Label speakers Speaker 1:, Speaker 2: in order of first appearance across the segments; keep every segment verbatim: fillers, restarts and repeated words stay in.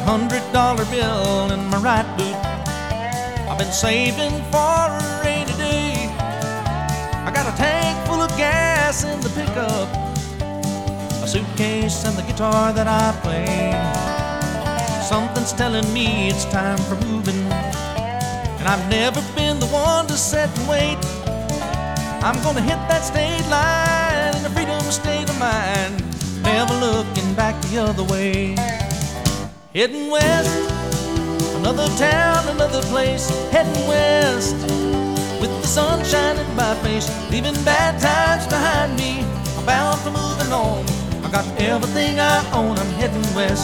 Speaker 1: hundred dollar bill in my right boot. I've been saving for a rainy day. I got a tank full of gas in the pickup, a suitcase and the guitar that I play. Something's telling me it's time for moving, and I've never been the one to sit and wait. I'm gonna hit that state line in a freedom state of mind, never looking back the other way. Heading west, another town, another place. Heading west, with the sun shining in my face, leaving bad times behind me. I'm bound for moving on. I got everything I own. I'm heading west.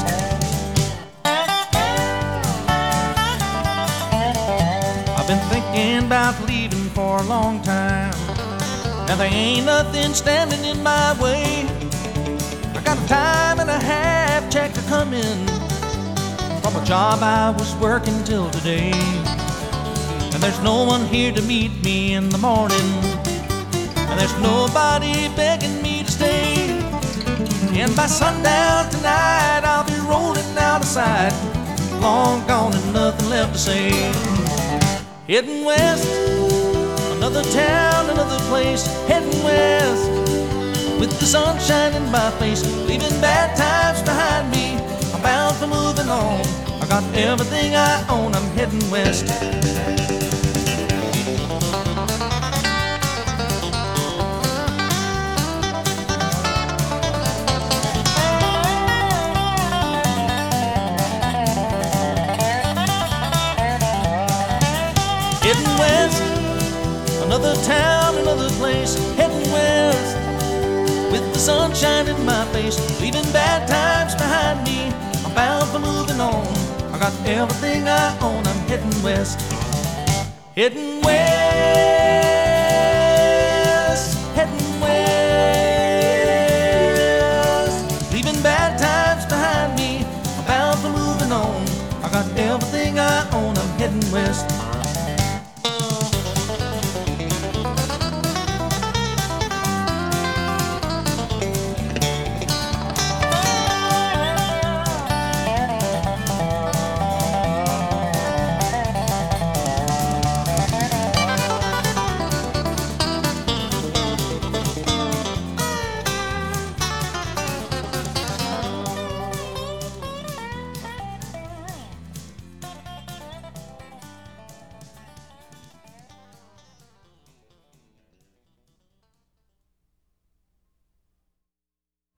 Speaker 1: I've been thinking about leaving for a long time. Now there ain't nothing standing in my way. I got a time and a half check to come in from a job I was working till today. And there's no one here to meet me in the morning, and there's nobody begging me to stay. And by sundown tonight I'll be rolling out of sight, long gone and nothing left to say. Heading west, another town, another place. Heading west, with the sunshine in my face, leaving bad times behind me. I'm bound for moving on. I got everything I own. I'm heading west. Heading west, another town, another place. Heading west, with the sunshine in my face, leaving bad times behind me. I'm bound for moving on. I got everything I own. I'm heading west. Heading west.